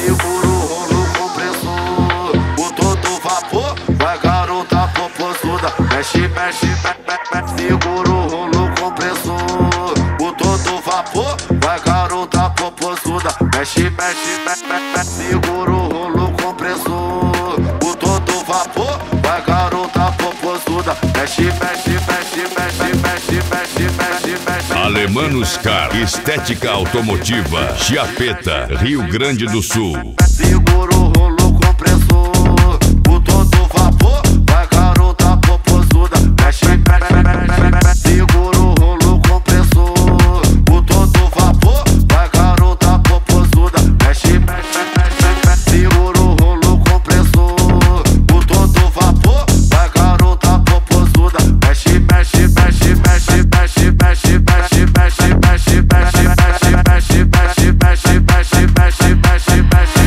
segura o rolo compressor. O todo vapor, vai garota popozuda. Mexe, mexe, mexe, segura o rolo compressor. O todo vapor, vai garota popozuda. Mexe, mexe, mexe, mexe, segura o rolo compressor. O todo vapor, vai garota popozuda. Mexe, mexe, mexe, mexe, mexe, mexe, mexe, mexe. Alemanos Car, estética automotiva, Chiapeta, Rio Grande do Sul. Segura o rolo compressor. O todo vapor, vai garota popozuda. Mexe, mexe, mexe, mexe. Segura o rolo compressor. O todo vapor, vai garota popozuda. Mexe, mexe, mexe, mexe. Segura o rolo compressor. O todo vapor, vai garota popozuda. Mexe, mexe, mexe, mexe, mexe, mexe, mexe, mexe, mexe, mexe, mexe, mexe, mexe, mexe, mexe, mexe, mexe, mexe.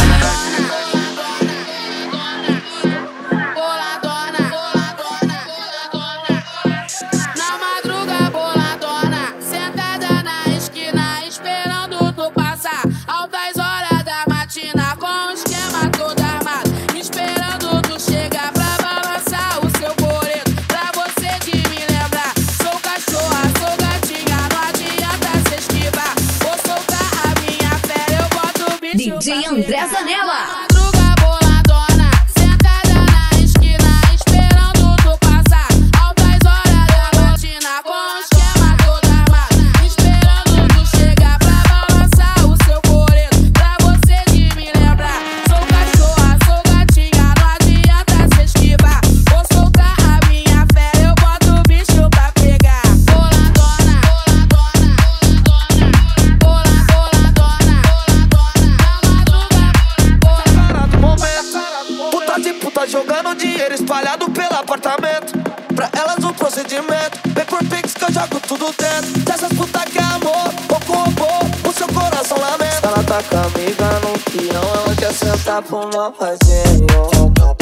Na madruga boladona, sentada na esquina, esperando tu passar. Altas horas da matina, com o esquema todo armado, esperando tu chegar pra balançar o seu coreto. Pra você de me lembrar, sou cachorra, sou gatinha, não adianta se esquivar. Vou soltar a minha fé, eu boto o bicho DJ pra André pegar. Zanella. Madruga boladona, sentada na esquina, esperando tu passar. Altas horas da matina, com o esquema todo armado, esperando tu chegar pra balançar o seu coreto. Pra você de me lembrar, sou cachorra, sou gatinha, não adianta se esquivar. Vou soltar a minha fé, eu boto o bicho pra pegar. Boladona, boladona, boladona, boladona, Cara do momento, puta de puta jogando dinheiro espalhado pelo apartamento. Pra elas um procedimento, vem por Pix que eu jogo tudo dentro. Dessas puta que é amor, pouco robô, o seu coração lamenta. Ela tá com a amiga no peão, ela quer sentar pro mal fazer.